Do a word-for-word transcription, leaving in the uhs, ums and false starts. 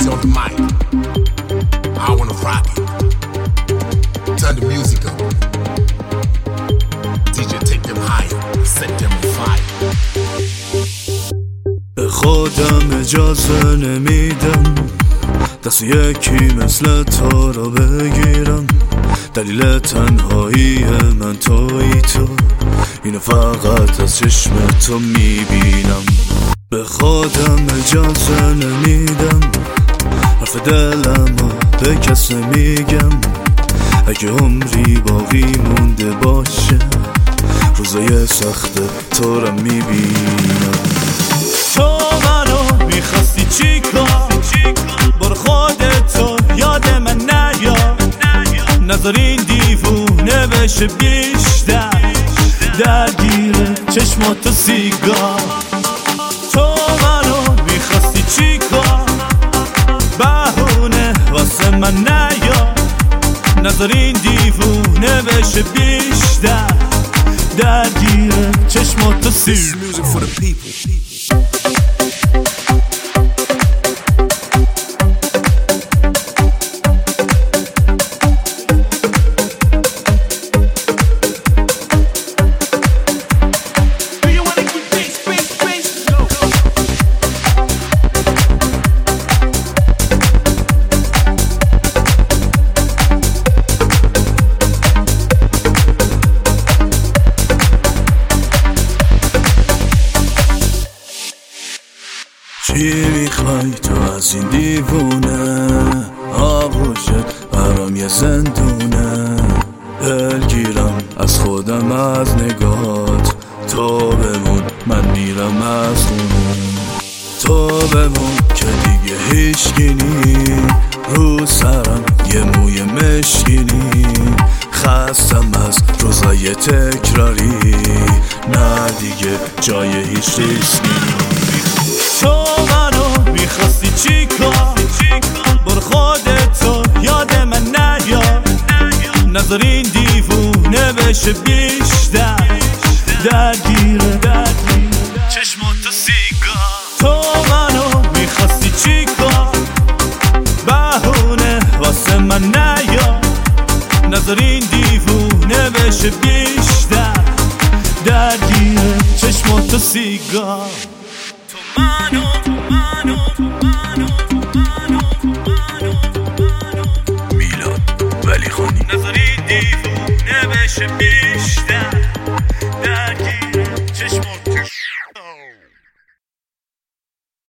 on the mic. I wanna rock it. Turn the music up. دی جی take them higher. Set them on fire. به خودم اجازه نمیدم دست یکی مثل تو رو بگیرم. دلیل تنهایی من تویی تو، اینو فقط از چشم تو میبینم. به خودم اجازه نمیدم حرف دلمو به کس نمیگم. اگه عمری باقی مونده باشه روزای سخت تو رو میبینم. تو منو میخواستی چی کار؟ برو خودتو یاد من نیا، نذار این دیوونه بشه بیشتر درگیر چشماتو سیگار. تو منو میخواستی چی کار؟ بهونه واسه من نیا، نذار این دیوونه بشه بیشتر درگیر چشماتو سیگار. چی میخوای تو از این دیوونه؟ آبوشت برام یه زندونه. دلگیرم از خودم از نگات، تو بمون من میرم از خونم. تو بمون که دیگه هیچگینی رو سرم یه موی مشکینی. خستم از روزای تکراری، نه دیگه جای هیچ ریسکی. تو منو میخواستی چی کار؟ برو خودتو یاد من نیا، نذار این دیوونه بشه بیشتر درگیر چشماتو سیگار. تو منو میخواستی چی کار؟ بهونه واسه من نیا، نذار این دیوونه بشه بیشتر درگیر چشماتو سیگار. تو منو منو منو منو منو میلاد ولی خانی، نذار این دیوونه بشه بیشتر